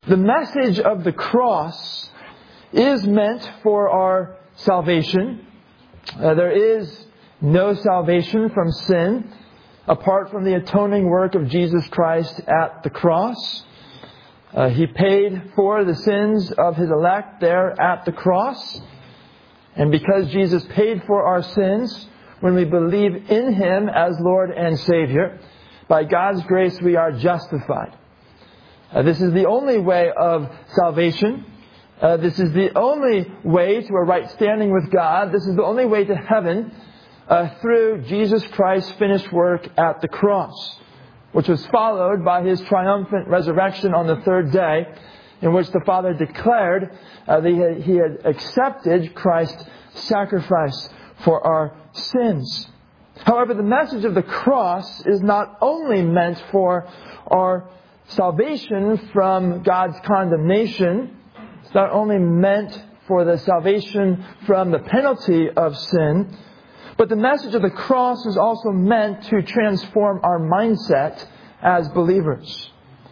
The message of the cross is meant for our salvation. There is no salvation from sin apart from the atoning work of Jesus Christ at the cross. He paid for the sins of His elect there at the cross. And because Jesus paid for our sins, when we believe in Him as Lord and Savior, by God's grace we are justified. This is the only way of salvation. This is the only way to a right standing with God. This is the only way to heaven through Jesus Christ's finished work at the cross, which was followed by His triumphant resurrection on the third day, in which the Father declared that He had accepted Christ's sacrifice for our sins. However, the message of the cross is not only meant for our salvation from God's condemnation. It's not only meant for the salvation from the penalty of sin, but the message of the cross is also meant to transform our mindset as believers.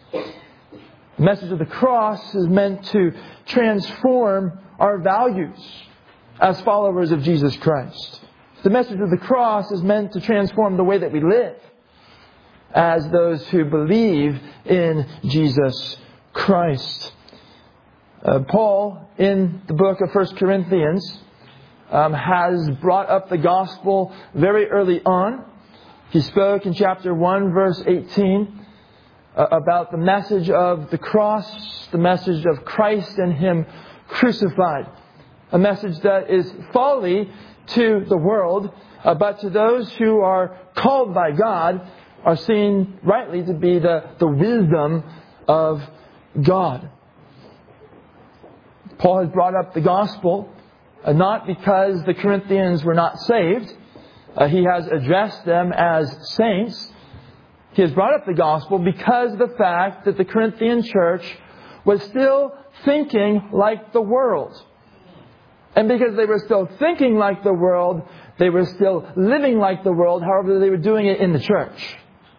The message of the cross is meant to transform our values as followers of Jesus Christ. The message of the cross is meant to transform the way that we live as those who believe in Jesus Christ. Paul, in the book of 1 Corinthians, has brought up the gospel very early on. He spoke in chapter 1, verse 18, about the message of the cross, the message of Christ and Him crucified. A message that is folly to the world, but to those who are called by God, are seen rightly to be the wisdom of God. Paul has brought up the gospel not because the Corinthians were not saved. He has addressed them as saints. He has brought up the gospel because of the fact that the Corinthian church was still thinking like the world. And because they were still thinking like the world, they were still living like the world, however they were doing it in the church.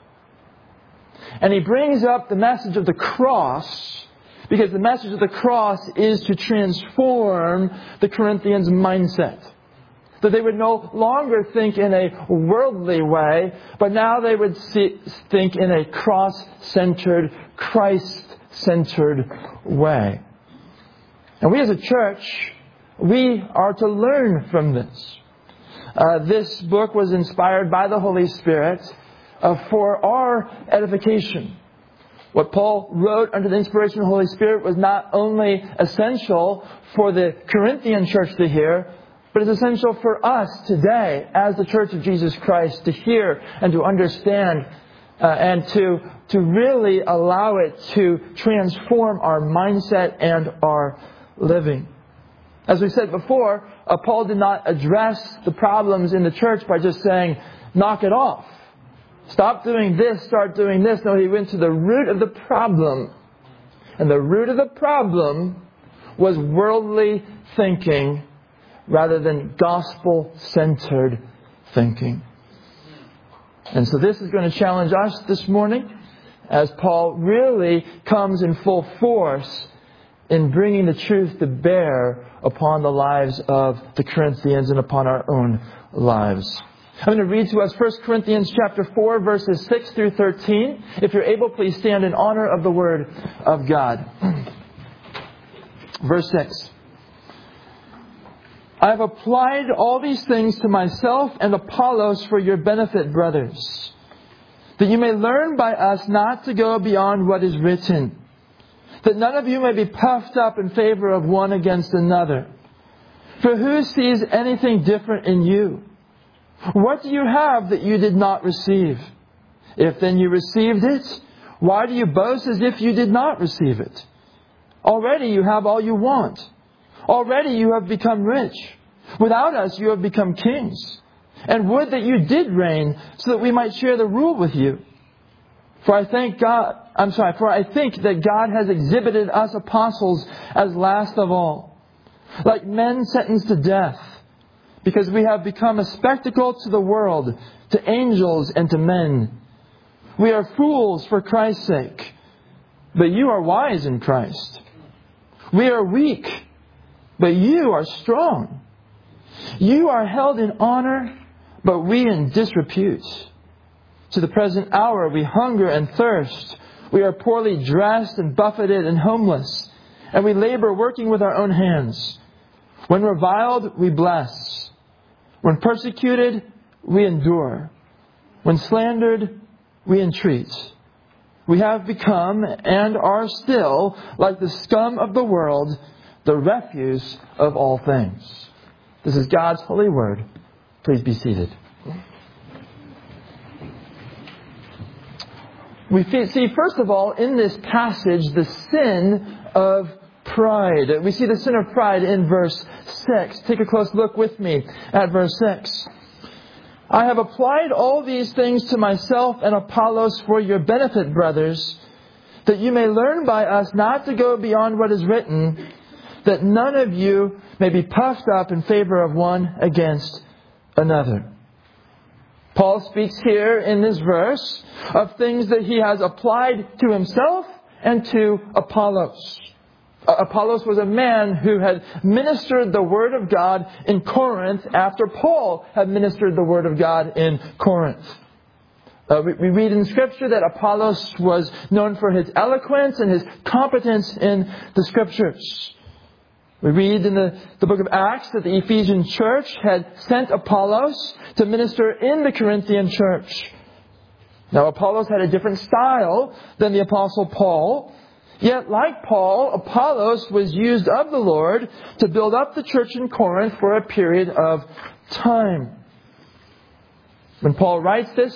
And he brings up the message of the cross, because the message of the cross is to transform the Corinthians' mindset. That they would no longer think in a worldly way, but now they would think in a cross-centered, Christ-centered way. And we as a church, we are to learn from this. This book was inspired by the Holy Spirit for our edification. What Paul wrote under the inspiration of the Holy Spirit was not only essential for the Corinthian church to hear, but it's essential for us today as the Church of Jesus Christ to hear and to understand and to really allow it to transform our mindset and our living. As we said before, Paul did not address the problems in the church by just saying, knock it off. Stop doing this, start doing this. No, he went to the root of the problem. And the root of the problem was worldly thinking rather than gospel-centered thinking. And so this is going to challenge us this morning as Paul really comes in full force in bringing the truth to bear upon the lives of the Corinthians and upon our own lives. I'm going to read to us 1 Corinthians chapter 4, verses 6 through 13. If you're able, please stand in honor of the Word of God. Verse 6. I have applied all these things to myself and Apollos for your benefit, brothers, that you may learn by us not to go beyond what is written, that none of you may be puffed up in favor of one against another. For who sees anything different in you? What do you have that you did not receive? If then you received it, why do you boast as if you did not receive it? Already you have all you want. Already you have become rich. Without us you have become kings. And would that you did reign, so that we might share the rule with you. For I think that God has exhibited us apostles as last of all, like men sentenced to death, because we have become a spectacle to the world, to angels and to men. We are fools for Christ's sake. but you are wise in Christ. We are weak, but you are strong. You are held in honor, but we in disrepute. To the present hour we hunger and thirst. We are poorly dressed and buffeted and homeless, and we labor working with our own hands. When reviled, we bless. When persecuted, we endure. When slandered, we entreat. We have become and are still like the scum of the world, the refuse of all things. This is God's holy word. Please be seated. We see, first of all, in this passage, the sin of pride. We see the sin of pride in verse 6. Take a close look with me at verse 6. I have applied all these things to myself and Apollos for your benefit, brothers, that you may learn by us not to go beyond what is written, that none of you may be puffed up in favor of one against another. Paul speaks here in this verse of things that he has applied to himself and to Apollos. Apollos was a man who had ministered the Word of God in Corinth after Paul had ministered the Word of God in Corinth. We read in Scripture that Apollos was known for his eloquence and his competence in the Scriptures. We read in the book of Acts that the Ephesian church had sent Apollos to minister in the Corinthian church. Now, Apollos had a different style than the Apostle Paul. Yet, like Paul, Apollos was used of the Lord to build up the church in Corinth for a period of time. When Paul writes this,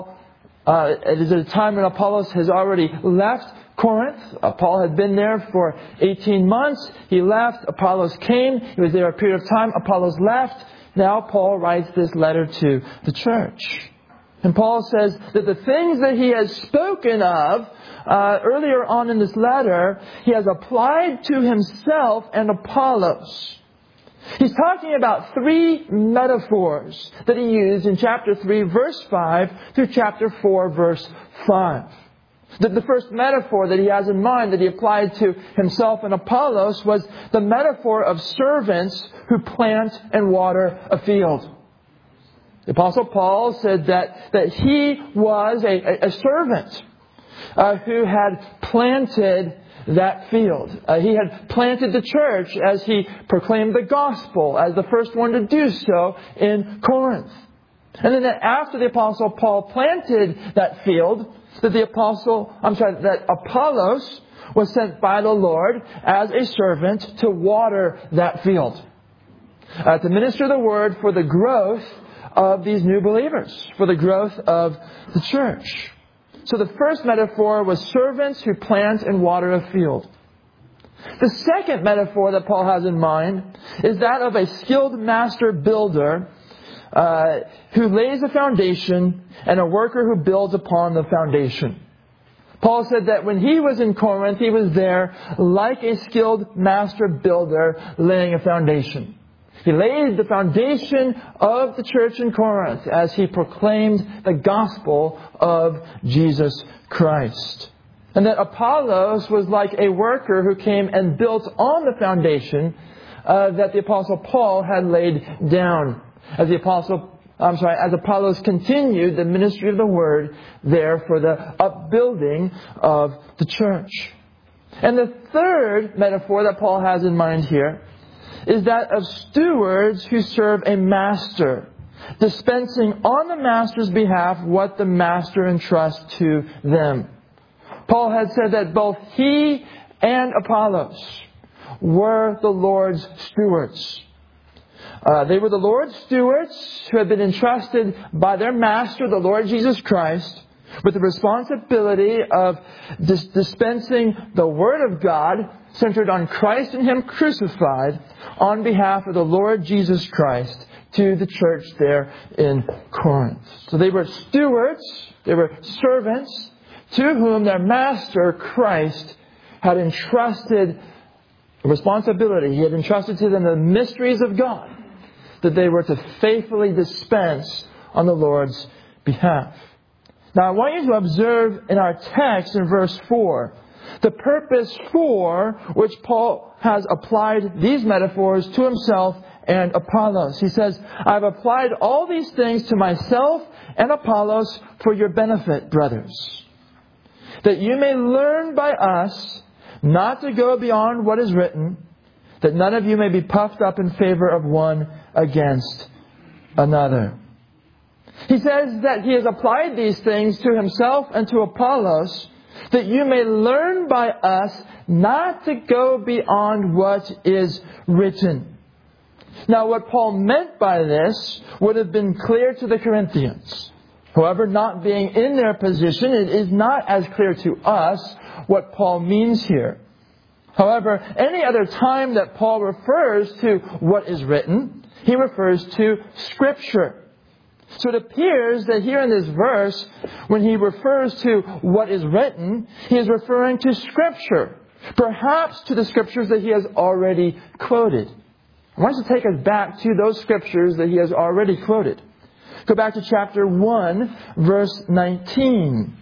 it is at a time when Apollos has already left Corinth. Paul had been there for 18 months. He left. Apollos came. He was there a period of time. Apollos left. Now Paul writes this letter to the church. And Paul says that the things that he has spoken of earlier on in this letter, he has applied to himself and Apollos. He's talking about three metaphors that he used in chapter 3, verse 5 through chapter 4, verse 5. The first metaphor that he has in mind that he applied to himself and Apollos was the metaphor of servants who plant and water a field. The Apostle Paul said that he was a servant who had planted that field. He had planted the church as he proclaimed the gospel as the first one to do so in Corinth. And then after the Apostle Paul planted that field, that Apollos was sent by the Lord as a servant to water that field, to minister the word for the growth of these new believers, for the growth of the church. So the first metaphor was servants who plant and water a field. The second metaphor that Paul has in mind is that of a skilled master builder who lays a foundation and a worker who builds upon the foundation. Paul said that when he was in Corinth, he was there like a skilled master builder laying a foundation. He laid the foundation of the church in Corinth as he proclaimed the gospel of Jesus Christ. And that Apollos was like a worker who came and built on the foundation that the Apostle Paul had laid down. As Apollos continued the ministry of the word there for the upbuilding of the church. And the third metaphor that Paul has in mind here is that of stewards who serve a master, dispensing on the master's behalf what the master entrusts to them. Paul had said that both he and Apollos were the Lord's stewards. They were the Lord's stewards who had been entrusted by their master, the Lord Jesus Christ, with the responsibility of dispensing the Word of God centered on Christ and Him crucified on behalf of the Lord Jesus Christ to the church there in Corinth. So they were stewards, they were servants to whom their master, Christ, had entrusted a responsibility. He had entrusted to them the mysteries of God that they were to faithfully dispense on the Lord's behalf. Now, I want you to observe in our text in verse 4 the purpose for which Paul has applied these metaphors to himself and Apollos. He says, I've applied all these things to myself and Apollos for your benefit, brothers, that you may learn by us not to go beyond what is written, that none of you may be puffed up in favor of one against another. He says that he has applied these things to himself and to Apollos, that you may learn by us not to go beyond what is written. Now, what Paul meant by this would have been clear to the Corinthians. However, not being in their position, it is not as clear to us what Paul means here. However, any other time that Paul refers to what is written, he refers to Scripture. So it appears that here in this verse, when he refers to what is written, he is referring to Scripture. Perhaps to the Scriptures that he has already quoted. I want us to take us back to those Scriptures that he has already quoted. Go back to chapter 1, verse 19.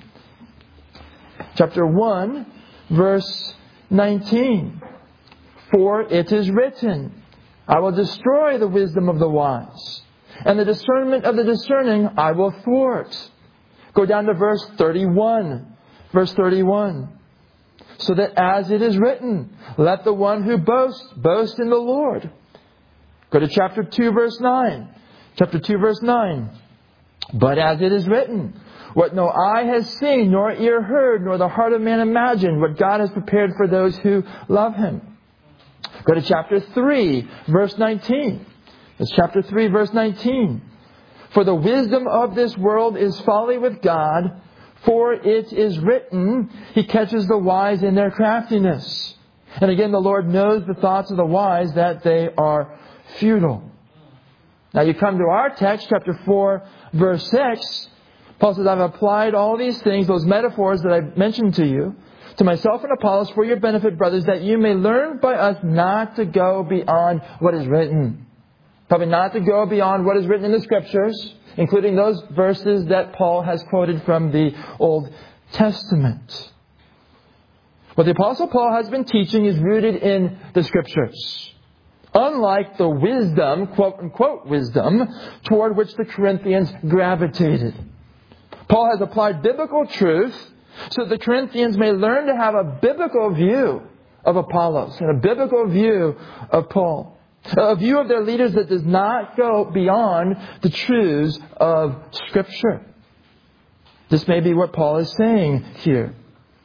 Chapter 1, verse 19. For it is written, I will destroy the wisdom of the wise, and the discernment of the discerning I will thwart. Go down to verse 31. Verse 31. So that as it is written, let the one who boasts, boast in the Lord. Go to chapter 2, verse 9. Chapter 2, verse 9. But as it is written, what no eye has seen, nor ear heard, nor the heart of man imagined, what God has prepared for those who love Him. Go to chapter 3, verse 19. It's chapter 3, verse 19. For the wisdom of this world is folly with God, for it is written, He catches the wise in their craftiness. And again, the Lord knows the thoughts of the wise, that they are futile. Now you come to our text, chapter 4, verse 6. Paul says, I've applied all these things, those metaphors that I mentioned to you, to myself and Apollos for your benefit, brothers, that you may learn by us not to go beyond what is written. Probably not to go beyond what is written in the Scriptures, including those verses that Paul has quoted from the Old Testament. What the Apostle Paul has been teaching is rooted in the Scriptures. Unlike the wisdom, quote-unquote wisdom, toward which the Corinthians gravitated. Paul has applied biblical truth so that the Corinthians may learn to have a biblical view of Apollos and a biblical view of Paul. A view of their leaders that does not go beyond the truths of Scripture. This may be what Paul is saying here.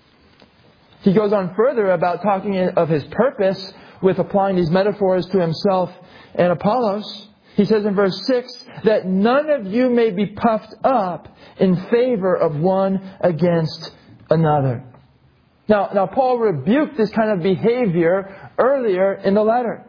He goes on further about talking of his purpose with applying these metaphors to himself and Apollos. He says in verse 6, that none of you may be puffed up in favor of one against another. Now Paul rebuked this kind of behavior earlier in the letter.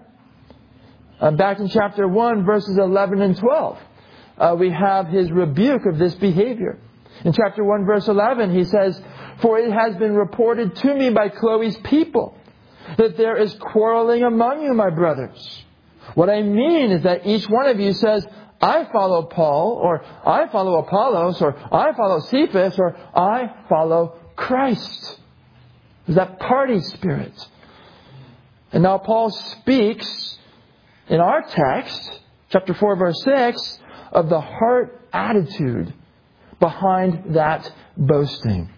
Back in chapter 1, verses 11 and 12, we have his rebuke of this behavior. In chapter 1, verse 11, he says, for it has been reported to me by Chloe's people that there is quarreling among you, my brothers. What I mean is that each one of you says, I follow Paul, or I follow Apollos, or I follow Cephas, or I follow Christ. There's that party spirit. And now Paul speaks in our text, chapter 4, verse 6, of the heart attitude behind that boasting.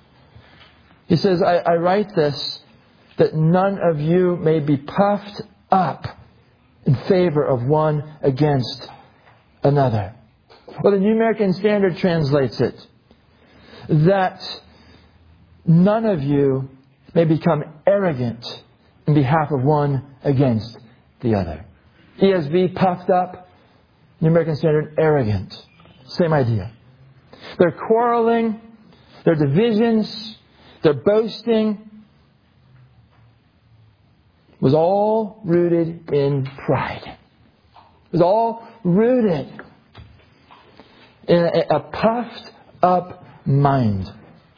He says, I write this, that none of you may be puffed up in favor of one against another. Well, the New American Standard translates it, that none of you may become arrogant in behalf of one against the other. ESV, puffed up. New American Standard, arrogant. Same idea. They're quarreling, their divisions, their boasting was all rooted in pride. It was all rooted in a puffed up mind.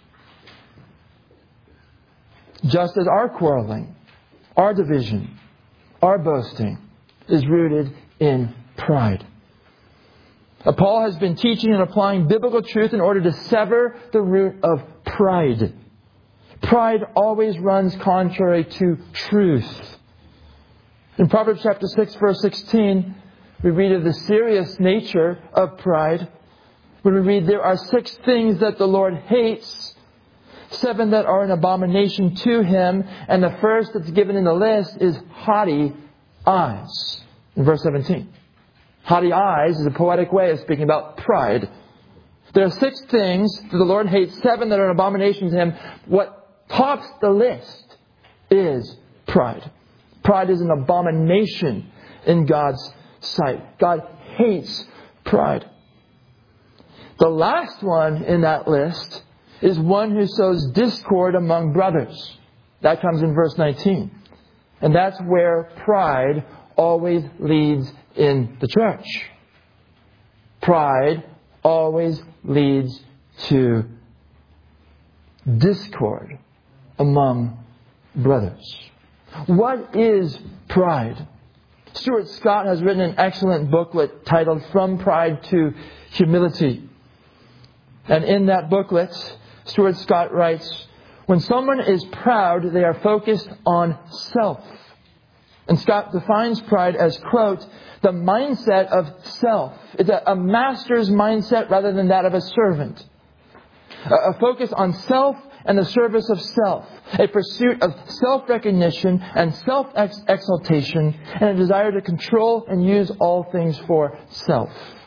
Just as our quarreling, our division, our boasting is rooted in pride. Paul has been teaching and applying biblical truth in order to sever the root of pride. Pride always runs contrary to truth. In Proverbs chapter 6, verse 16, we read of the serious nature of pride. When we read, there are 6 things that the Lord hates, 7 that are an abomination to Him, and the first that's given in the list is haughty eyes. In verse 17. Haughty eyes is a poetic way of speaking about pride. There are 6 things that the Lord hates, 7 that are an abomination to Him. What tops the list is pride. Pride is an abomination in God's sight. God hates pride. The last one in that list is one who sows discord among brothers. That comes in verse 19. And that's where pride always leads in the church. Pride always leads to discord among brothers. What is pride? Stuart Scott has written an excellent booklet titled From Pride to Humility. And in that booklet, Stuart Scott writes, when someone is proud, they are focused on self. And Scott defines pride as, quote, the mindset of self. It's a master's mindset rather than that of a servant. A focus on self and the service of self. A pursuit of self-recognition and self-exaltation, and a desire to control and use all things for self.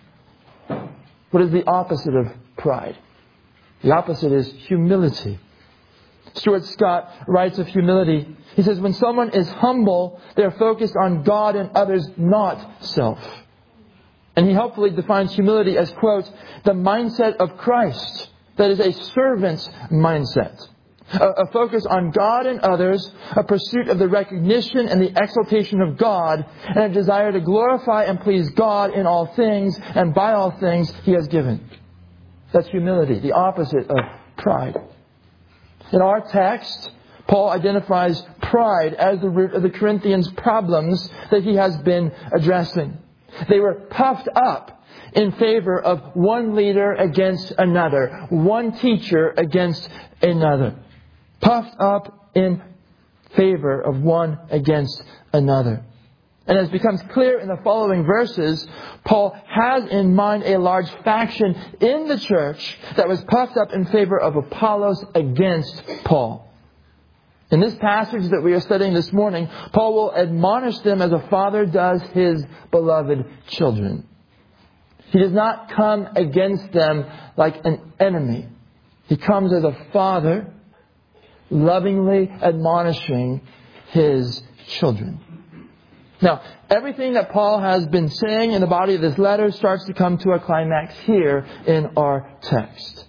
What is the opposite of pride? The opposite is humility. Stuart Scott writes of humility. He says, when someone is humble, they are focused on God and others, not self. And he helpfully defines humility as, quote, the mindset of Christ. That is a servant's mindset. A focus on God and others, a pursuit of the recognition and the exaltation of God, and a desire to glorify and please God in all things and by all things He has given. That's humility, the opposite of pride. In our text, Paul identifies pride as the root of the Corinthians' problems that he has been addressing. They were puffed up in favor of one leader against another, one teacher against another. Puffed up in favor of one against another. And as becomes clear in the following verses, Paul has in mind a large faction in the church that was puffed up in favor of Apollos against Paul. In this passage that we are studying this morning, Paul will admonish them as a father does his beloved children. He does not come against them like an enemy. He comes as a father, lovingly admonishing his children. Now, everything that Paul has been saying in the body of this letter starts to come to a climax here in our text.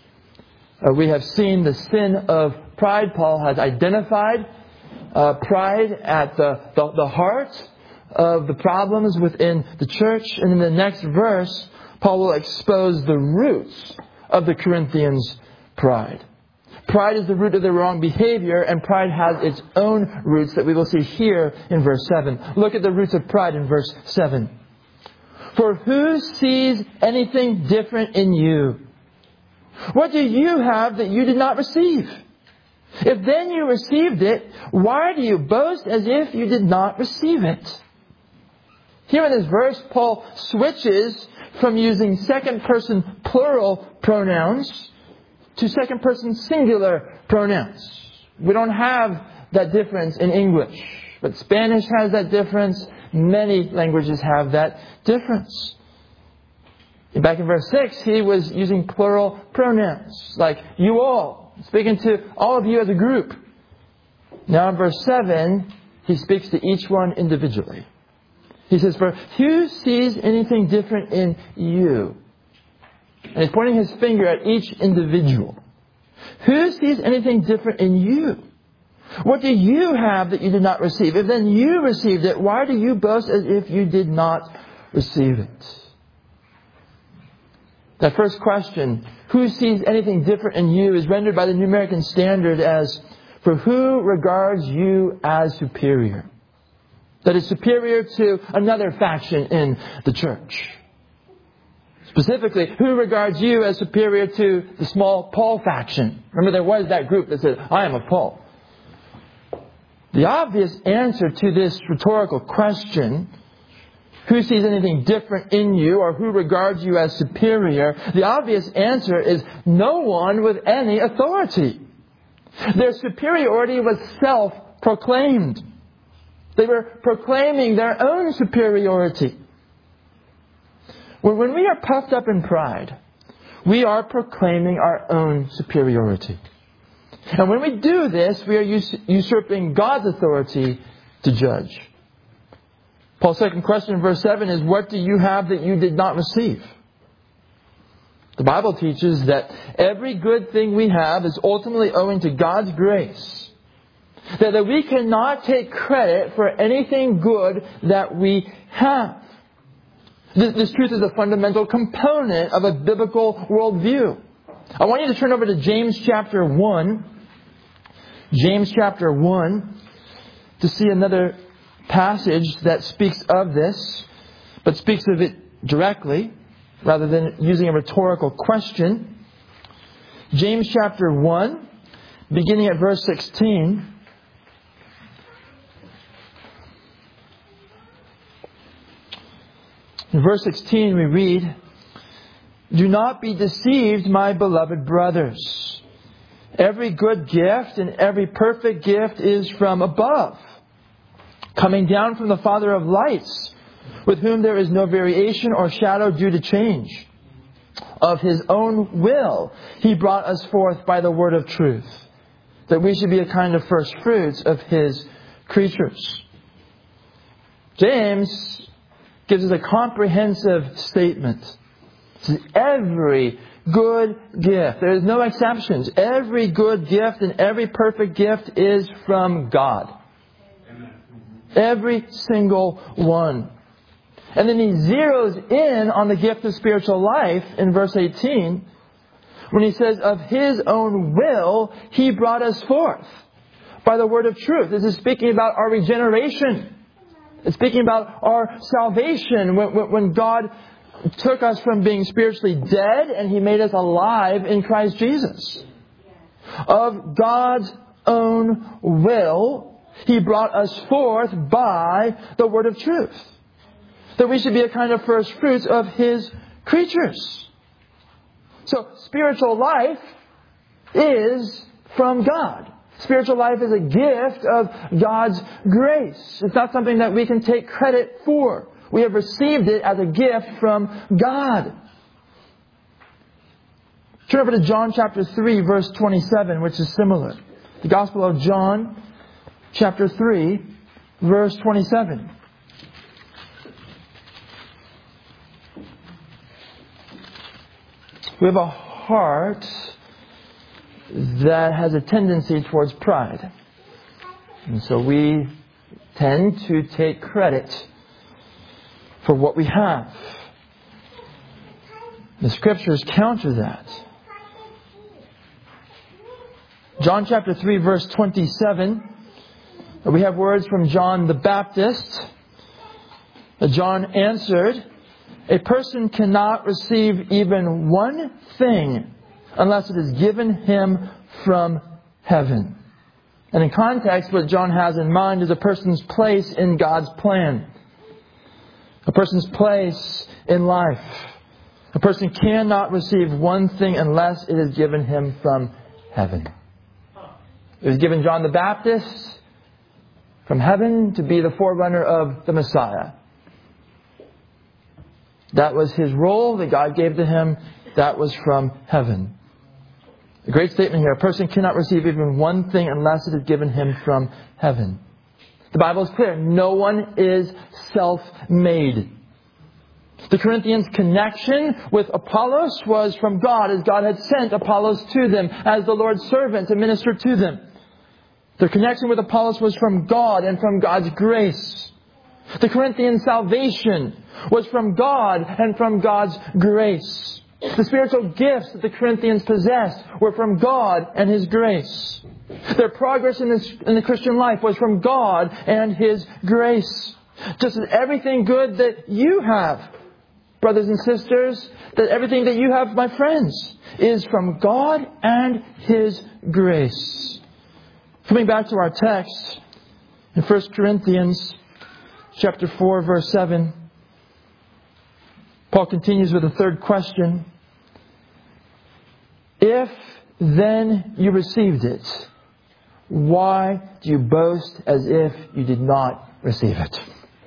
We have seen the sin of pride. Paul has identified pride at the heart of the problems within the church. And in the next verse, Paul will expose the roots of the Corinthians' pride. Pride is the root of their wrong behavior, and pride has its own roots that we will see here in verse 7. Look at the roots of pride in verse 7. For who sees anything different in you? What do you have that you did not receive? If then you received it, why do you boast as if you did not receive it? Here in this verse, Paul switches from using second-person plural pronouns to second-person singular pronouns. We don't have that difference in English, but Spanish has that difference. Many languages have that difference. Back in verse 6, he was using plural pronouns, like you all, speaking to all of you as a group. Now in verse 7, he speaks to each one individually. He says, for who sees anything different in you? And he's pointing his finger at each individual. Who sees anything different in you? What do you have that you did not receive? If then you received it, why do you boast as if you did not receive it? That first question, who sees anything different in you, is rendered by the New American Standard as, for who regards you as superior? That is superior to another faction in the church. Specifically, who regards you as superior to the small Paul faction? Remember, there was that group that said, I am of Paul. The obvious answer to this rhetorical question, who sees anything different in you or who regards you as superior, the obvious answer is no one with any authority. Their superiority was self-proclaimed. They were proclaiming their own superiority. When we are puffed up in pride, we are proclaiming our own superiority. And when we do this, we are usurping God's authority to judge. Paul's second question in verse 7 is, what do you have that you did not receive? The Bible teaches that every good thing we have is ultimately owing to God's grace. That we cannot take credit for anything good that we have. This truth is a fundamental component of a biblical worldview. I want you to turn over to James chapter 1. James chapter 1 to see another passage that speaks of this, but speaks of it directly rather than using a rhetorical question. James chapter 1, beginning at verse 16. In verse 16 we read, "Do not be deceived, my beloved brothers. Every good gift and every perfect gift is from above, coming down from the Father of lights, with whom there is no variation or shadow due to change. Of His own will He brought us forth by the word of truth, that we should be a kind of first fruits of His creatures." James gives us a comprehensive statement. It says, every good gift. There is no exceptions. Every good gift and every perfect gift is from God. Amen. Every single one. And then he zeroes in on the gift of spiritual life in verse 18 when he says, of His own will He brought us forth by the word of truth. This is speaking about our regeneration. It's speaking about our salvation when God took us from being spiritually dead and He made us alive in Christ Jesus. Of God's own will, He brought us forth by the word of truth. That we should be a kind of first fruits of His creatures. So spiritual life is from God. Spiritual life is a gift of God's grace. It's not something that we can take credit for. We have received it as a gift from God. Turn over to John chapter 3, verse 27, which is similar. The Gospel of John chapter 3, verse 27. We have a heart that has a tendency towards pride. And so we tend to take credit for what we have. The Scriptures counter that. John chapter 3, verse 27. We have words from John the Baptist. John answered, "A person cannot receive even one thing unless it is given him from heaven." And in context, what John has in mind is a person's place in God's plan. A person's place in life. A person cannot receive one thing unless it is given him from heaven. It was given John the Baptist from heaven to be the forerunner of the Messiah. That was his role that God gave to him. That was from heaven. A great statement here. A person cannot receive even one thing unless it is given him from heaven. The Bible is clear. No one is self-made. The Corinthians' connection with Apollos was from God, as God had sent Apollos to them as the Lord's servant to minister to them. Their connection with Apollos was from God and from God's grace. The Corinthian salvation was from God and from God's grace. The spiritual gifts that the Corinthians possessed were from God and His grace. Their progress in the Christian life was from God and His grace. Just as everything good that you have brothers and sisters, that everything that you have, my friends, is from God and His grace. Coming back to our text, in 1 Corinthians chapter 4, verse 7, Paul continues with a third question. If then you received it, why do you boast as if you did not receive it?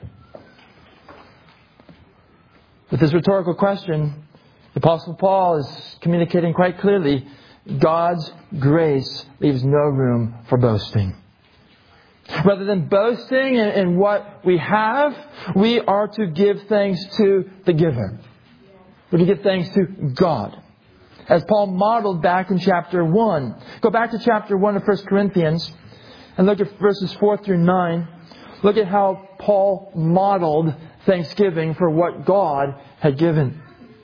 With this rhetorical question, the Apostle Paul is communicating quite clearly, God's grace leaves no room for boasting. Rather than boasting in what we have, we are to give thanks to the giver. We're to give thanks to God. As Paul modeled back in chapter 1. Go back to chapter 1 of 1 Corinthians and look at verses 4 through 9. Look at how Paul modeled thanksgiving for what God had given.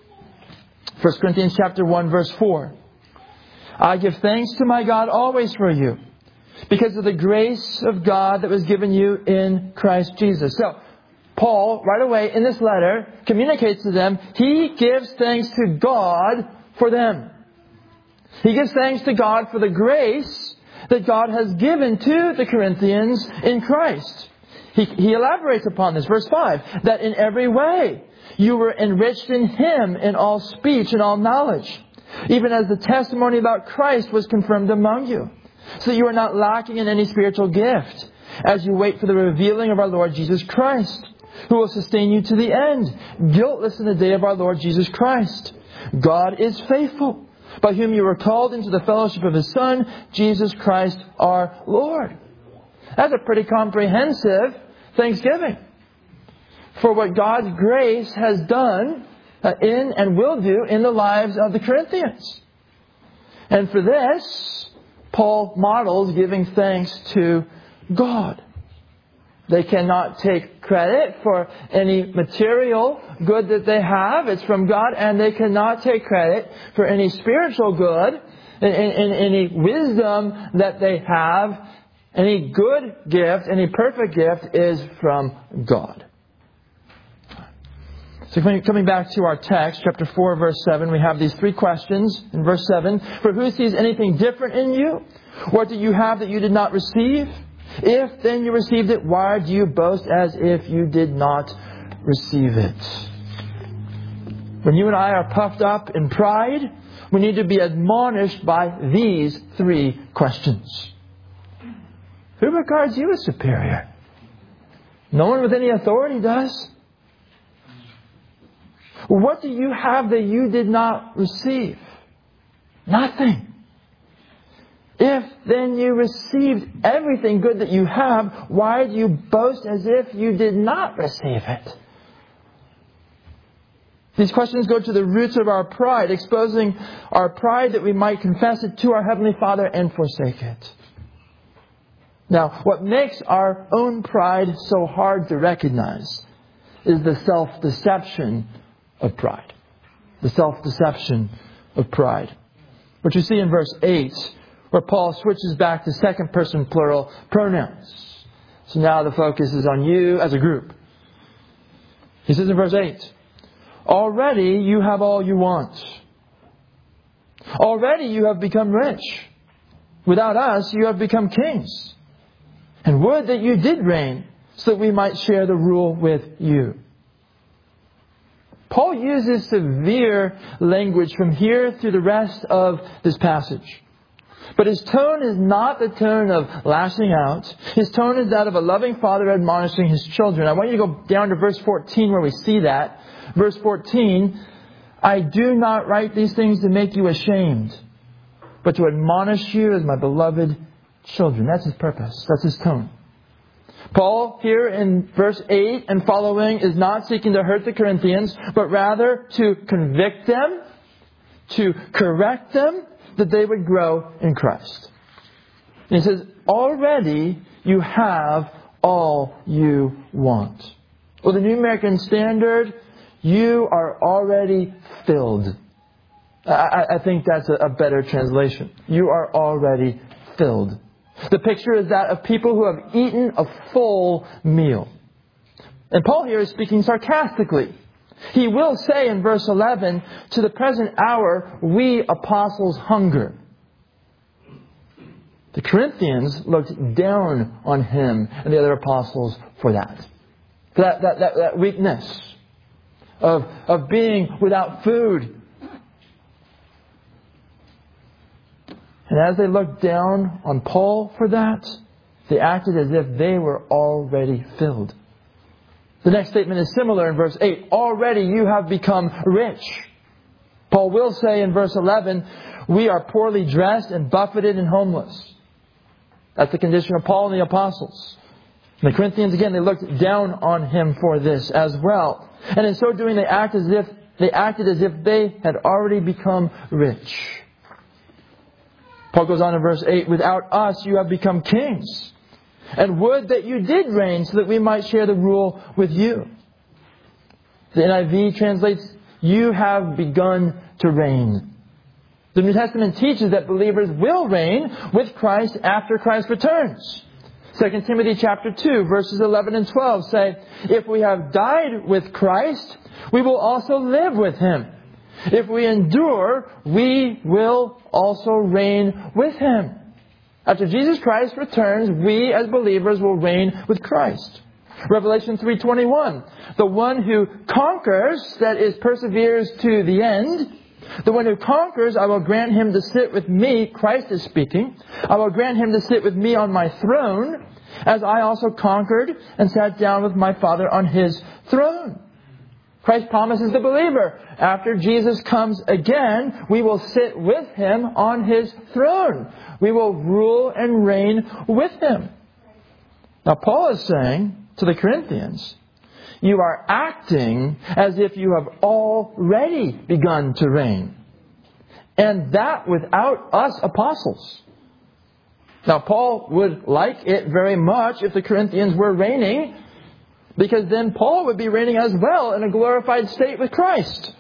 1 Corinthians chapter 1 verse 4. I give thanks to my God always for you, because of the grace of God that was given you in Christ Jesus. So, Paul, right away in this letter, communicates to them, he gives thanks to God for them. He gives thanks to God for the grace that God has given to the Corinthians in Christ. He elaborates upon this, verse 5, that in every way you were enriched in Him in all speech and all knowledge, even as the testimony about Christ was confirmed among you, so that you are not lacking in any spiritual gift, as you wait for the revealing of our Lord Jesus Christ, who will sustain you to the end, guiltless in the day of our Lord Jesus Christ. God is faithful, by whom you were called into the fellowship of His Son, Jesus Christ our Lord. That's a pretty comprehensive thanksgiving for what God's grace has done in and will do in the lives of the Corinthians. And for this, Paul models giving thanks to God. They cannot take credit for any material good that they have. It's from God. And they cannot take credit for any spiritual good, in any wisdom that they have. Any good gift, any perfect gift is from God. So coming back to our text, chapter 4, verse 7, we have these three questions. In verse 7, for who sees anything different in you? What do you have that you did not receive? If then you received it, why do you boast as if you did not receive it? When you and I are puffed up in pride, we need to be admonished by these three questions. Who regards you as superior? No one with any authority does. What do you have that you did not receive? Nothing. If then you received everything good that you have, why do you boast as if you did not receive it? These questions go to the roots of our pride, exposing our pride that we might confess it to our Heavenly Father and forsake it. Now, what makes our own pride so hard to recognize is the self-deception of pride. The self-deception of pride. What you see in verse 8, where Paul switches back to second person plural pronouns. So now the focus is on you as a group. He says in verse 8, already you have all you want. Already you have become rich. Without us, you have become kings. And would that you did reign, so that we might share the rule with you. Paul uses severe language from here through the rest of this passage. But his tone is not the tone of lashing out. His tone is that of a loving father admonishing his children. I want you to go down to verse 14 where we see that. Verse 14, I do not write these things to make you ashamed, but to admonish you as my beloved children. That's his purpose. That's his tone. Paul, here in verse 8 and following, is not seeking to hurt the Corinthians, but rather to convict them, to correct them, that they would grow in Christ. And he says, already you have all you want. With the New American Standard, you are already filled. I think that's a better translation. You are already filled. The picture is that of people who have eaten a full meal. And Paul here is speaking sarcastically. He will say in verse 11, to the present hour, we apostles hunger. The Corinthians looked down on him and the other apostles for that. For that weakness of being without food. And as they looked down on Paul for that, they acted as if they were already filled. The next statement is similar in verse 8. Already you have become rich. Paul will say in verse 11, we are poorly dressed and buffeted and homeless. That's the condition of Paul and the apostles. And the Corinthians, again, they looked down on him for this as well. And in so doing, they acted as if they had already become rich. Paul goes on in verse 8, without us you have become kings, and would that you did reign so that we might share the rule with you. The NIV translates, you have begun to reign. The New Testament teaches that believers will reign with Christ after Christ returns. 2 Timothy chapter 2, verses 11 and 12 say, if we have died with Christ, we will also live with Him. If we endure, we will also reign with Him. After Jesus Christ returns, we as believers will reign with Christ. Revelation 3:21. The one who conquers, that is, perseveres to the end, the one who conquers, I will grant him to sit with me, Christ is speaking, I will grant him to sit with me on my throne, as I also conquered and sat down with my Father on His throne. Christ promises the believer, after Jesus comes again, we will sit with Him on His throne. We will rule and reign with Him. Now Paul is saying to the Corinthians, you are acting as if you have already begun to reign. And that without us apostles. Now Paul would like it very much if the Corinthians were reigning, because then Paul would be reigning as well in a glorified state with Christ.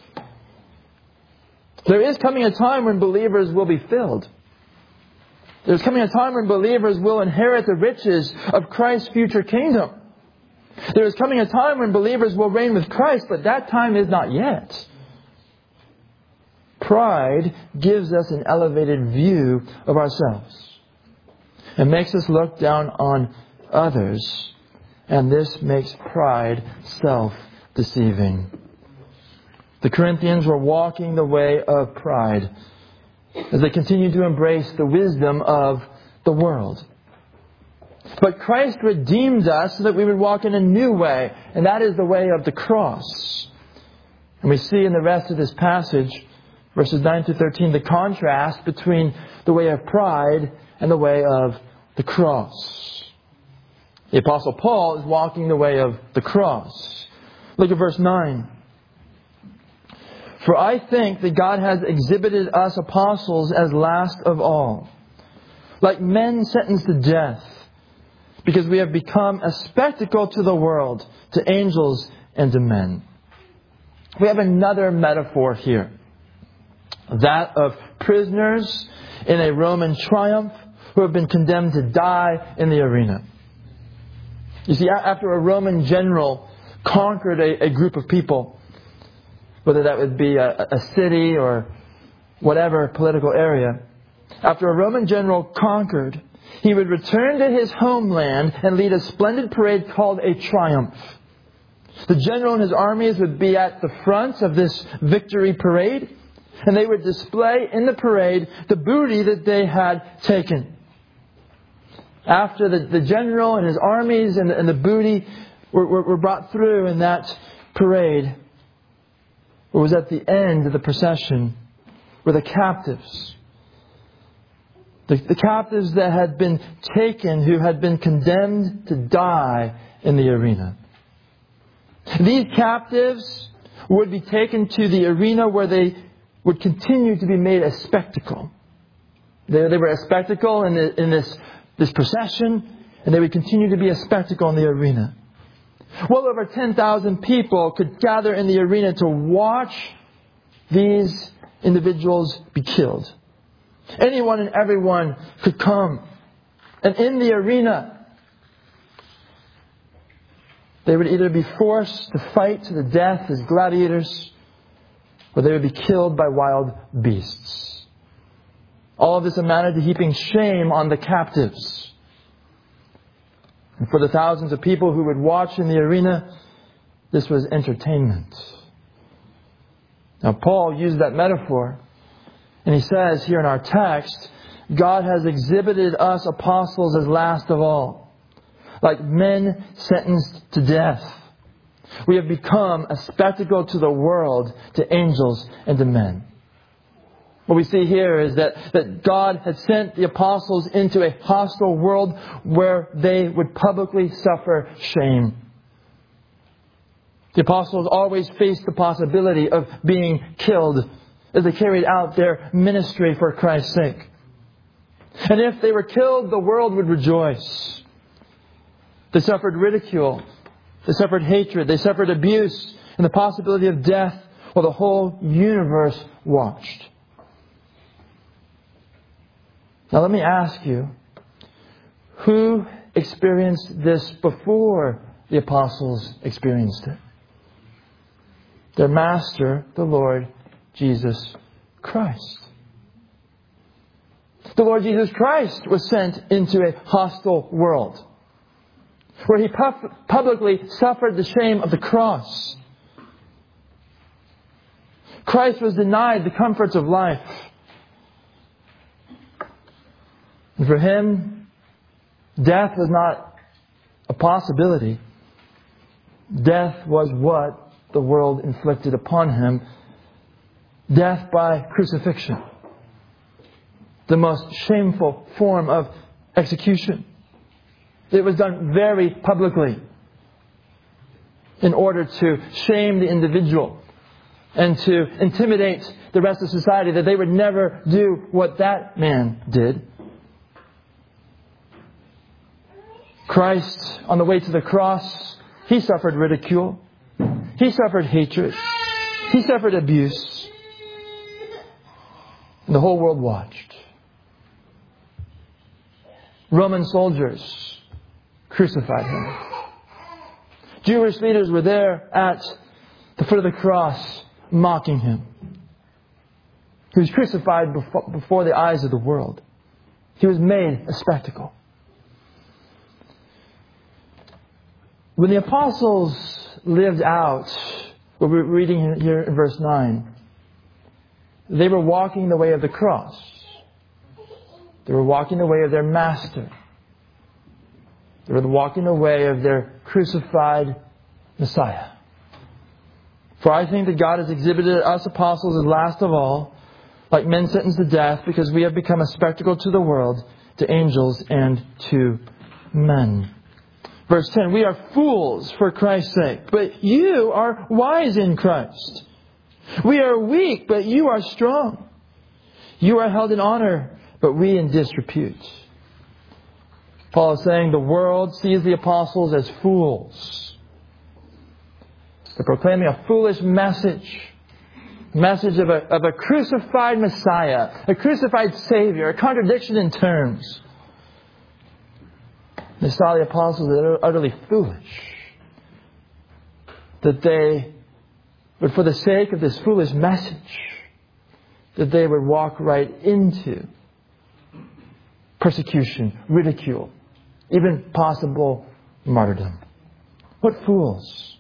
There is coming a time when believers will be filled. There's coming a time when believers will inherit the riches of Christ's future kingdom. There is coming a time when believers will reign with Christ, but that time is not yet. Pride gives us an elevated view of ourselves. It makes us look down on others. And this makes pride self-deceiving. The Corinthians were walking the way of pride as they continued to embrace the wisdom of the world. But Christ redeemed us so that we would walk in a new way, and that is the way of the cross. And we see in the rest of this passage, verses 9 through 13, the contrast between the way of pride and the way of the cross. The Apostle Paul is walking the way of the cross. Look at verse 9. For I think that God has exhibited us apostles as last of all, like men sentenced to death, because we have become a spectacle to the world, to angels and to men. We have another metaphor here. That of prisoners in a Roman triumph who have been condemned to die in the arena. You see, after a Roman general conquered a group of people, whether that would be a city or whatever political area, after a Roman general conquered, he would return to his homeland and lead a splendid parade called a triumph. The general and his armies would be at the front of this victory parade, and they would display in the parade the booty that they had taken. After the general and his armies and the booty were brought through in that parade, what was at the end of the procession were the captives. The captives that had been taken, who had been condemned to die in the arena. These captives would be taken to the arena where they would continue to be made a spectacle. They were a spectacle in this procession, and they would continue to be a spectacle in the arena. Well over 10,000 people could gather in the arena to watch these individuals be killed. Anyone and everyone could come. And in the arena, They would either be forced to fight to the death as gladiators, or they would be killed by wild beasts. All of this amounted to heaping shame on the captives. And for the thousands of people who would watch in the arena, this was entertainment. Now, Paul used that metaphor, and he says here in our text, God has exhibited us apostles as last of all, like men sentenced to death. We have become a spectacle to the world, to angels, and to men. What we see here is that God had sent the apostles into a hostile world where they would publicly suffer shame. The apostles always faced the possibility of being killed as they carried out their ministry for Christ's sake. And if they were killed, the world would rejoice. They suffered ridicule. They suffered hatred. They suffered abuse and the possibility of death while the whole universe watched. Now let me ask you, who experienced this before the apostles experienced it? Their Master, the Lord Jesus Christ. The Lord Jesus Christ was sent into a hostile world where He publicly suffered the shame of the cross. Christ was denied the comforts of life. And for Him, death was not a possibility. Death was what the world inflicted upon Him. Death by crucifixion. The most shameful form of execution. It was done very publicly in order to shame the individual and to intimidate the rest of society that they would never do what that man did. Christ, on the way to the cross, He suffered ridicule. He suffered hatred. He suffered abuse. And the whole world watched. Roman soldiers crucified Him. Jewish leaders were there at the foot of the cross mocking Him. He was crucified before the eyes of the world. He was made a spectacle. When the apostles lived out what we're reading here in verse 9, they were walking the way of the cross. They were walking the way of their Master. They were walking the way of their crucified Messiah. For I think that God has exhibited us apostles as last of all, like men sentenced to death, because we have become a spectacle to the world, to angels, and to men. Verse 10, we are fools for Christ's sake, but you are wise in Christ. We are weak, but you are strong. You are held in honor, but we in disrepute. Paul is saying the world sees the apostles as fools. They're proclaiming a foolish message. A message of a crucified Messiah, a crucified Savior, a contradiction in terms. They saw the apostles as utterly foolish. That they would, for the sake of this foolish message, that they would walk right into persecution, ridicule, even possible martyrdom. What fools!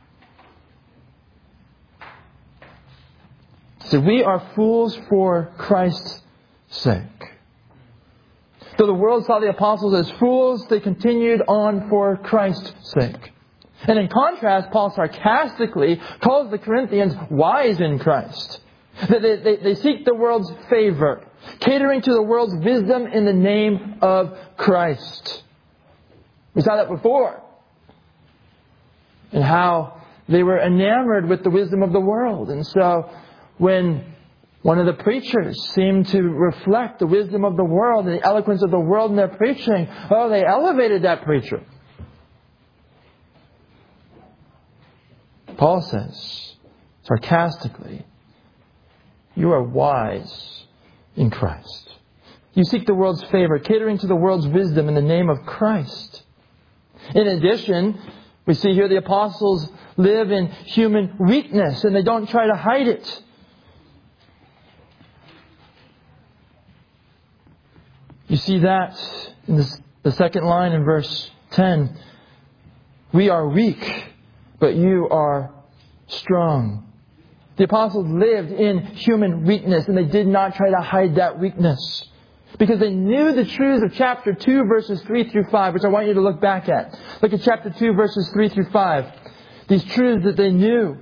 So we are fools for Christ's sake. Though the world saw the apostles as fools, they continued on for Christ's sake. And in contrast, Paul sarcastically calls the Corinthians wise in Christ. They seek the world's favor, catering to the world's wisdom in the name of Christ. We saw that before. And how they were enamored with the wisdom of the world. And so when one of the preachers seemed to reflect the wisdom of the world and the eloquence of the world in their preaching, they elevated that preacher. Paul says, sarcastically, you are wise in Christ. You seek the world's favor, catering to the world's wisdom in the name of Christ. In addition, We see here the apostles live in human weakness and they don't try to hide it. You see that in the second line in verse 10. We are weak, but you are strong. The apostles lived in human weakness and they did not try to hide that weakness. Because they knew the truths of chapter 2, verses 3 through 5, which I want you to look back at. Look at chapter 2, verses 3 through 5. These truths that they knew.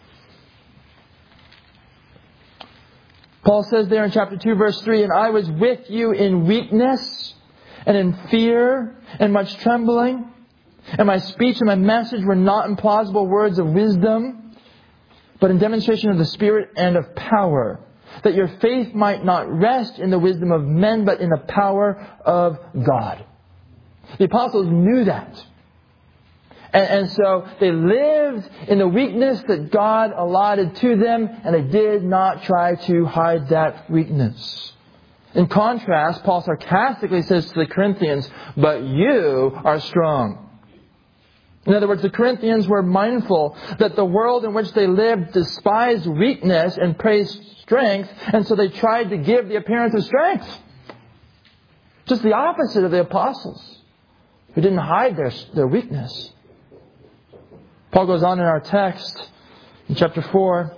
Paul says there in chapter 2, verse 3, "And I was with you in weakness and in fear and much trembling. And my speech and my message were not in plausible words of wisdom, but in demonstration of the Spirit and of power, that your faith might not rest in the wisdom of men, but in the power of God." The apostles knew that. And so they lived in the weakness that God allotted to them, and they did not try to hide that weakness. In contrast, Paul sarcastically says to the Corinthians, "But you are strong." In other words, the Corinthians were mindful that the world in which they lived despised weakness and praised strength, and so they tried to give the appearance of strength. Just the opposite of the apostles, who didn't hide their weakness. Paul goes on in our text, in chapter 4,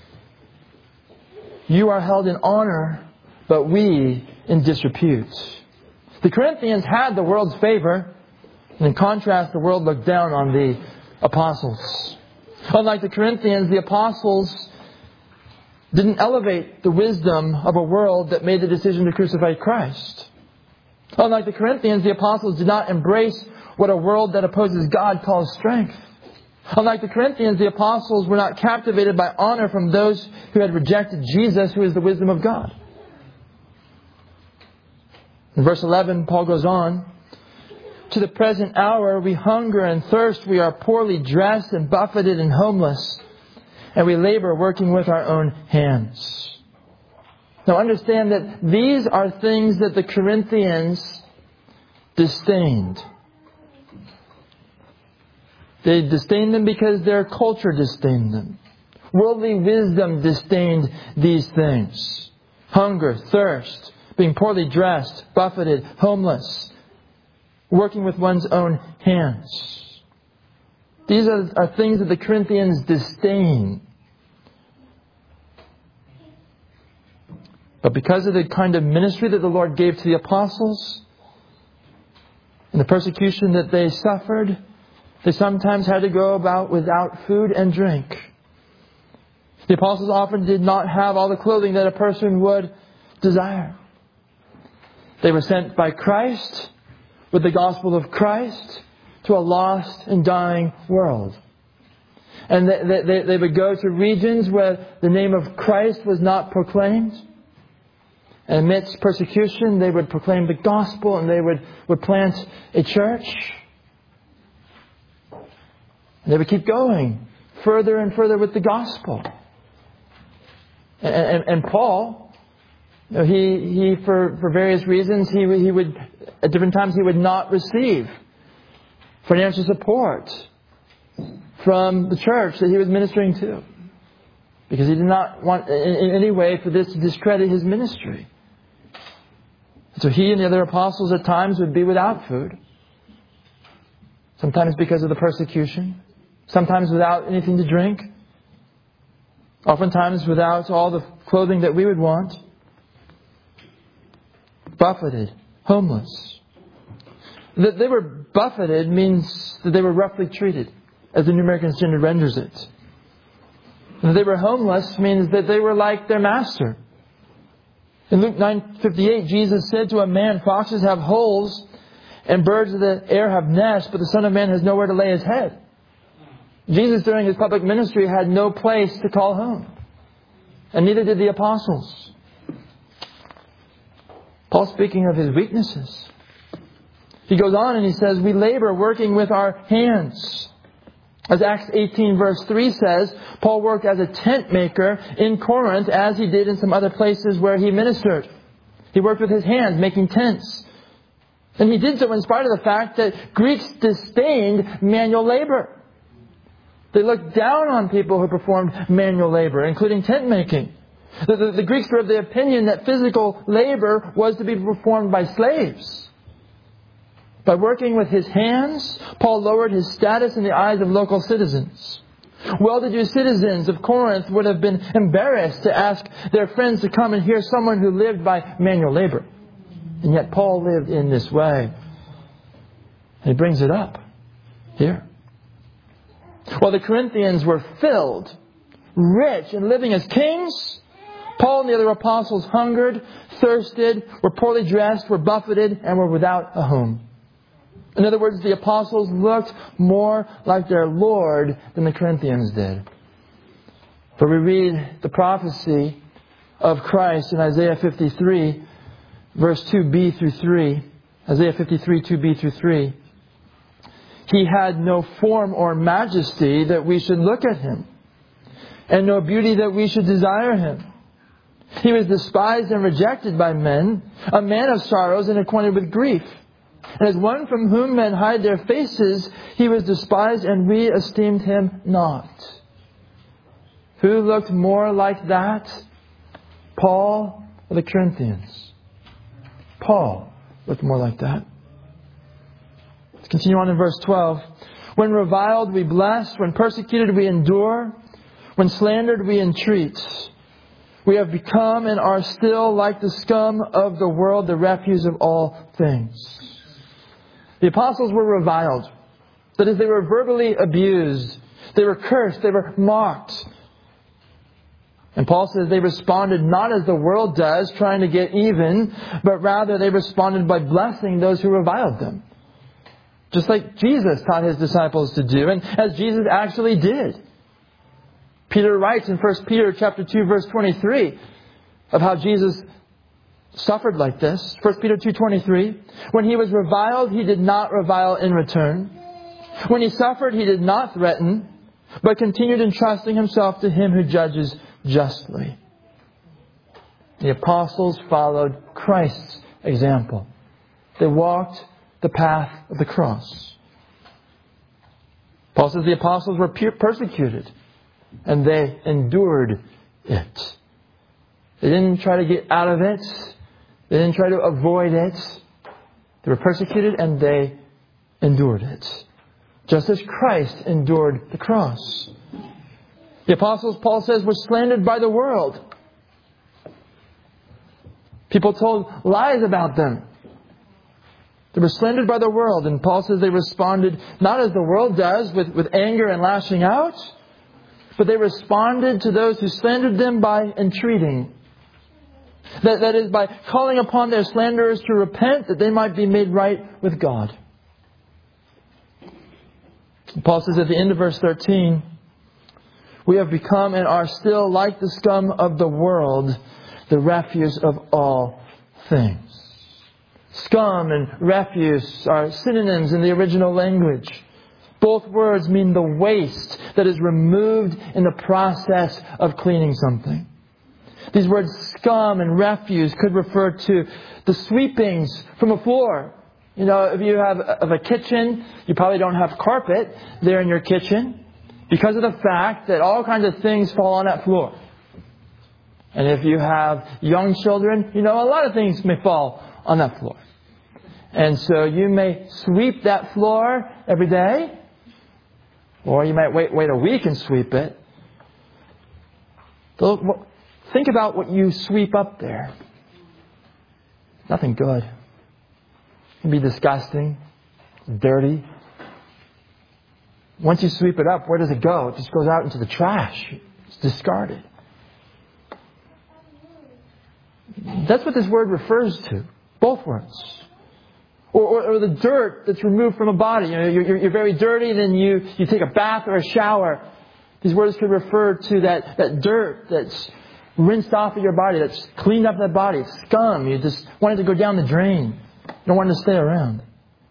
"You are held in honor, but we in disrepute." The Corinthians had the world's favor, and in contrast, the world looked down on the apostles. Unlike the Corinthians, the apostles didn't elevate the wisdom of a world that made the decision to crucify Christ. Unlike the Corinthians, the apostles did not embrace what a world that opposes God calls strength. Unlike the Corinthians, the apostles were not captivated by honor from those who had rejected Jesus, who is the wisdom of God. In verse 11, Paul goes on, "To the present hour we hunger and thirst, we are poorly dressed and buffeted and homeless, and we labor working with our own hands." Now understand that these are things that the Corinthians disdained. They disdained them because their culture disdained them. Worldly wisdom disdained these things. Hunger, thirst, being poorly dressed, buffeted, homeless, working with one's own hands. These are things that the Corinthians disdain. But because of the kind of ministry that the Lord gave to the apostles and the persecution that they suffered, they sometimes had to go about without food and drink. The apostles often did not have all the clothing that a person would desire. They were sent by Christ with the gospel of Christ to a lost and dying world. And they would go to regions where the name of Christ was not proclaimed. And amidst persecution, they would proclaim the gospel and they would plant a church. And they would keep going further and further with the gospel. And Paul, he for various reasons, he would at different times he would not receive financial support from the church that he was ministering to, because he did not want in any way for this to discredit his ministry. So he and the other apostles at times would be without food. Sometimes because of the persecution. Sometimes without anything to drink. Oftentimes without all the clothing that we would want. Buffeted. Homeless. That they were buffeted means that they were roughly treated, as the New American Standard renders it. That they were homeless means that they were like their master. In Luke 9:58, Jesus said to a man, "Foxes have holes and birds of the air have nests, but the Son of Man has nowhere to lay his head." Jesus, during his public ministry, had no place to call home. And neither did the apostles. Paul speaking of his weaknesses. He goes on and he says, "We labor working with our hands." As Acts 18 verse 3 says, Paul worked as a tent maker in Corinth as he did in some other places where he ministered. He worked with his hands making tents. And he did so in spite of the fact that Greeks disdained manual labor. They looked down on people who performed manual labor, including tent making. The Greeks were of the opinion that physical labor was to be performed by slaves. By working with his hands, Paul lowered his status in the eyes of local citizens. Well-to-do citizens of Corinth would have been embarrassed to ask their friends to come and hear someone who lived by manual labor. And yet Paul lived in this way. And he brings it up here. While the Corinthians were filled, rich, and living as kings, Paul and the other apostles hungered, thirsted, were poorly dressed, were buffeted, and were without a home. In other words, the apostles looked more like their Lord than the Corinthians did. For we read the prophecy of Christ in Isaiah 53, verse 2b through 3. Isaiah 53, 2b through 3. He had no form or majesty that we should look at him, and no beauty that we should desire him. He was despised and rejected by men, a man of sorrows and acquainted with grief. And as one from whom men hide their faces, he was despised, and we esteemed him not. Who looked more like that? Paul or the Corinthians? Paul looked more like that. Let's continue on in verse 12. When reviled, we bless. When persecuted, we endure. When slandered, we entreat. We have become and are still like the scum of the world, the refuse of all things. The apostles were reviled. That is, they were verbally abused. They were cursed. They were mocked. And Paul says they responded not as the world does, trying to get even, but rather they responded by blessing those who reviled them. Just like Jesus taught his disciples to do, and as Jesus actually did. Peter writes in 1 Peter chapter 2, verse 23, of how Jesus suffered like this. 1 Peter 2:23. When he was reviled, he did not revile in return. When he suffered, he did not threaten, but continued entrusting himself to him who judges justly. The apostles followed Christ's example. They walked the path of the cross. Paul says the apostles were persecuted, and they endured it. They didn't try to get out of it. They didn't try to avoid it. They were persecuted, and they endured it. Just as Christ endured the cross. The apostles, Paul says, were slandered by the world. People told lies about them. They were slandered by the world, and Paul says they responded not as the world does, with anger and lashing out, but they responded to those who slandered them by entreating. That is, by calling upon their slanderers to repent, that they might be made right with God. Paul says at the end of verse 13, we have become and are still like the scum of the world, the refuse of all things. Scum and refuse are synonyms in the original language. Both words mean the waste that is removed in the process of cleaning something. These words scum and refuse could refer to the sweepings from a floor. You know, if you have a kitchen, you probably don't have carpet there in your kitchen because of the fact that all kinds of things fall on that floor. And if you have young children, you know, a lot of things may fall on that floor. And so you may sweep that floor every day, or you might wait a week and sweep it. Think about what you sweep up there. Nothing good. It can be disgusting, dirty. Once you sweep it up, where does it go? It just goes out into the trash. It's discarded. That's what this word refers to. Both words. Or the dirt that's removed from a body. You know, you're very dirty, then you take a bath or a shower. These words could refer to that dirt that's rinsed off of your body, that's cleaned up that body. It's scum. You just want it to go down the drain. You don't want it to stay around.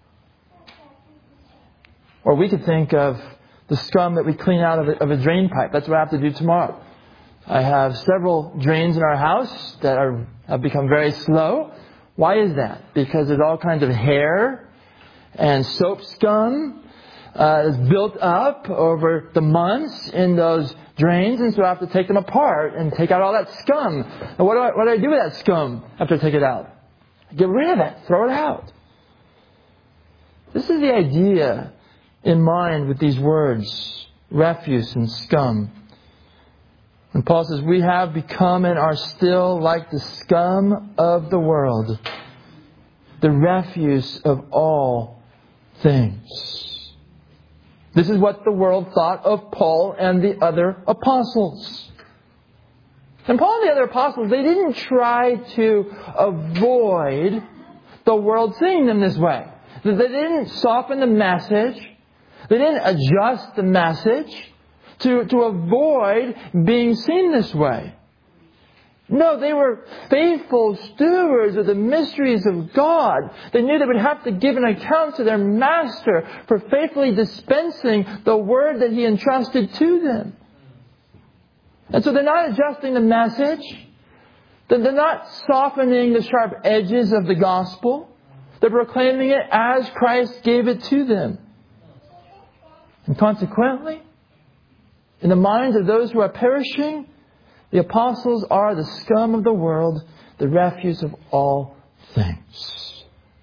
Or we could think of the scum that we clean out of a drain pipe. That's what I have to do tomorrow. I have several drains in our house that have become very slow. Why is that? Because there's all kinds of hair and soap scum is built up over the months in those drains, and so I have to take them apart and take out all that scum. And what do I do with that scum after I take it out? Get rid of it. Throw it out. This is the idea in mind with these words, refuse and scum. And Paul says, we have become and are still like the scum of the world, the refuse of all things. This is what the world thought of Paul and the other apostles. And Paul and the other apostles, they didn't try to avoid the world seeing them this way. They didn't soften the message. They didn't adjust the message to avoid being seen this way. No, they were faithful stewards of the mysteries of God. They knew they would have to give an account to their master for faithfully dispensing the word that he entrusted to them. And so they're not adjusting the message. They're not softening the sharp edges of the gospel. They're proclaiming it as Christ gave it to them. And consequently, in the minds of those who are perishing, the apostles are the scum of the world, the refuse of all things.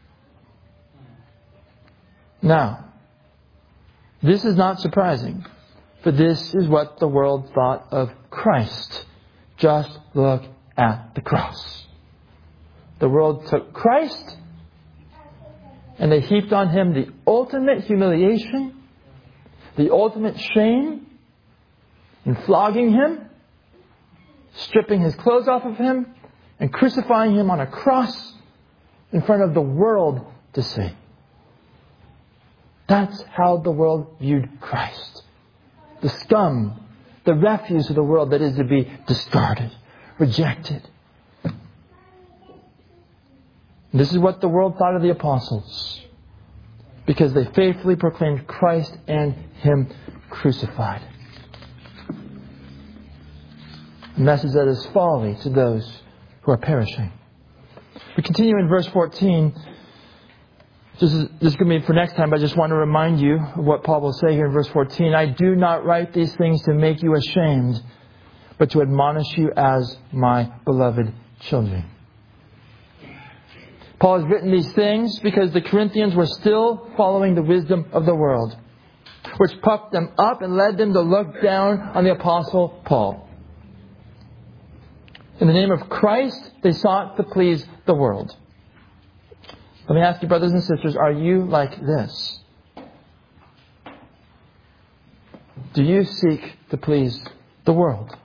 Now, this is not surprising, for this is what the world thought of Christ. Just look at the cross. The world took Christ and they heaped on Him the ultimate humiliation, the ultimate shame, in flogging Him, stripping His clothes off of Him, and crucifying Him on a cross in front of the world to see. That's how the world viewed Christ. The scum, the refuse of the world that is to be discarded, rejected. And this is what the world thought of the apostles, because they faithfully proclaimed Christ and Him crucified. A message that is folly to those who are perishing. We continue in verse 14. This is going to be for next time, but I just want to remind you of what Paul will say here in verse 14. I do not write these things to make you ashamed, but to admonish you as my beloved children. Paul has written these things because the Corinthians were still following the wisdom of the world, which puffed them up and led them to look down on the Apostle Paul. In the name of Christ, they sought to please the world. Let me ask you, brothers and sisters, are you like this? Do you seek to please the world?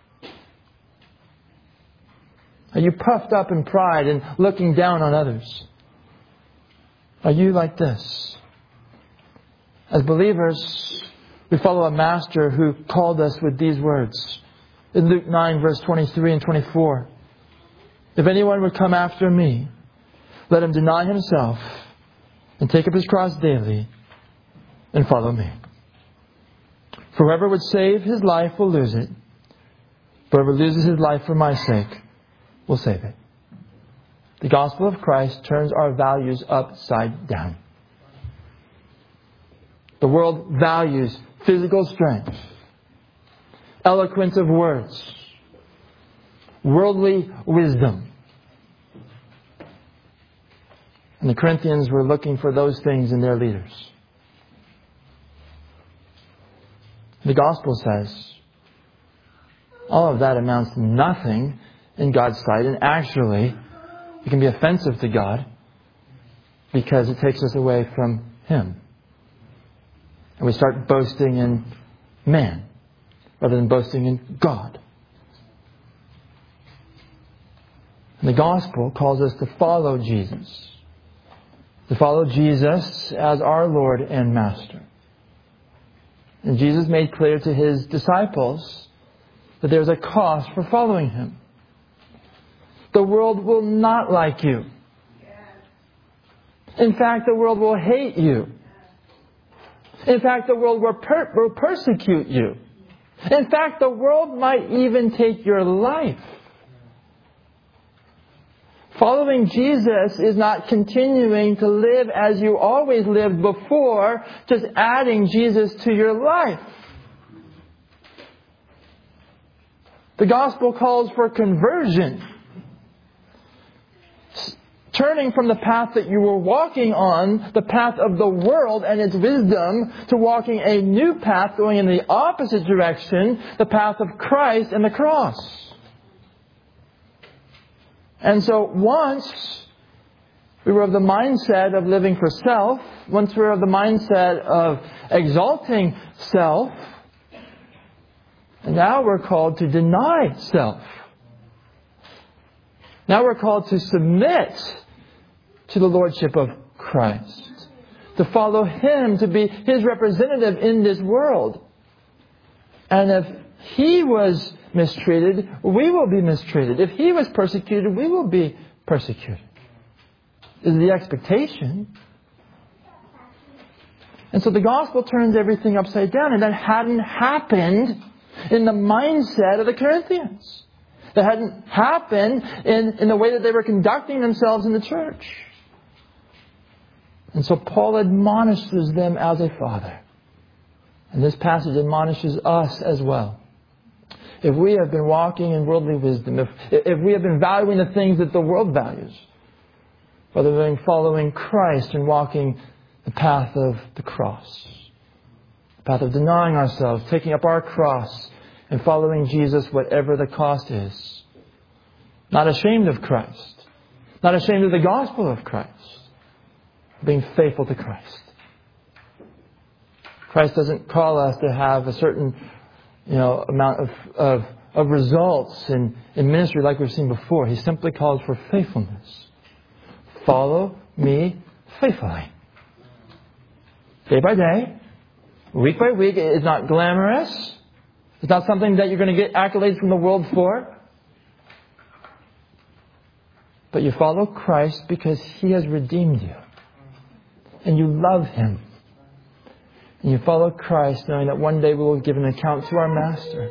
Are you puffed up in pride and looking down on others? Are you like this? As believers, we follow a master who called us with these words. In Luke 9, verse 23 and 24. If anyone would come after me, let him deny himself and take up his cross daily and follow me. For whoever would save his life will lose it. Whoever loses his life for my sake will save it. The gospel of Christ turns our values upside down. The world values physical strength, eloquence of words, worldly wisdom. And the Corinthians were looking for those things in their leaders. The gospel says all of that amounts to nothing in God's sight, and actually it can be offensive to God because it takes us away from Him. And we start boasting in man rather than boasting in God. And the gospel calls us to follow Jesus. To follow Jesus as our Lord and Master. And Jesus made clear to His disciples that there's a cost for following Him. The world will not like you. In fact, the world will hate you. In fact, the world will persecute you. In fact, the world might even take your life. Following Jesus is not continuing to live as you always lived before, just adding Jesus to your life. The gospel calls for conversion. Turning from the path that you were walking on, the path of the world and its wisdom, to walking a new path going in the opposite direction, the path of Christ and the cross. And so once we were of the mindset of living for self, once we were of the mindset of exalting self, and now we're called to deny self. Now we're called to submit to the Lordship of Christ. To follow Him, to be His representative in this world. And if He was mistreated, we will be mistreated. If He was persecuted, we will be persecuted. This is the expectation. And so the gospel turns everything upside down. And that hadn't happened in the mindset of the Corinthians. That hadn't happened in the way that they were conducting themselves in the church. And so Paul admonishes them as a father. And this passage admonishes us as well. If we have been walking in worldly wisdom, if we have been valuing the things that the world values, rather than following Christ and walking the path of the cross, the path of denying ourselves, taking up our cross, and following Jesus whatever the cost is. Not ashamed of Christ. Not ashamed of the gospel of Christ. Being faithful to Christ. Christ doesn't call us to have a certain amount of results in ministry like we've seen before. He simply calls for faithfulness. Follow me faithfully. Day by day, week by week. It's not glamorous. It's not something that you're going to get accolades from the world for. But you follow Christ because He has redeemed you. And you love Him. And you follow Christ knowing that one day we will give an account to our Master.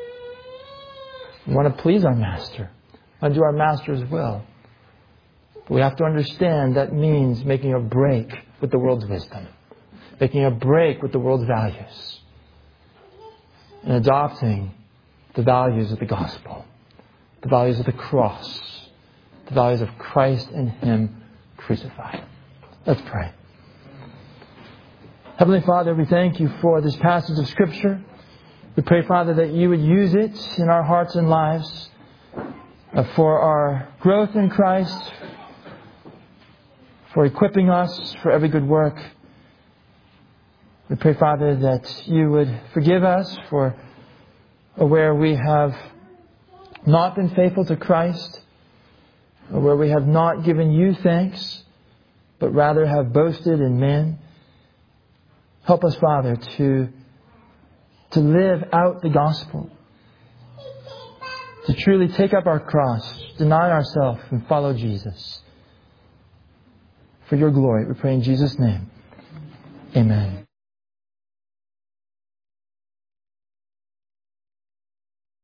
We want to please our Master. We want to do our Master's will. But we have to understand that means making a break with the world's wisdom. Making a break with the world's values. And adopting the values of the gospel. The values of the cross. The values of Christ and Him crucified. Let's pray. Heavenly Father, we thank You for this passage of Scripture. We pray, Father, that You would use it in our hearts and lives for our growth in Christ, for equipping us for every good work. We pray, Father, that You would forgive us for where we have not been faithful to Christ, or where we have not given You thanks, but rather have boasted in men. Help us, Father, to live out the gospel, to truly take up our cross, deny ourselves, and follow Jesus. For Your glory, we pray in Jesus' name. Amen.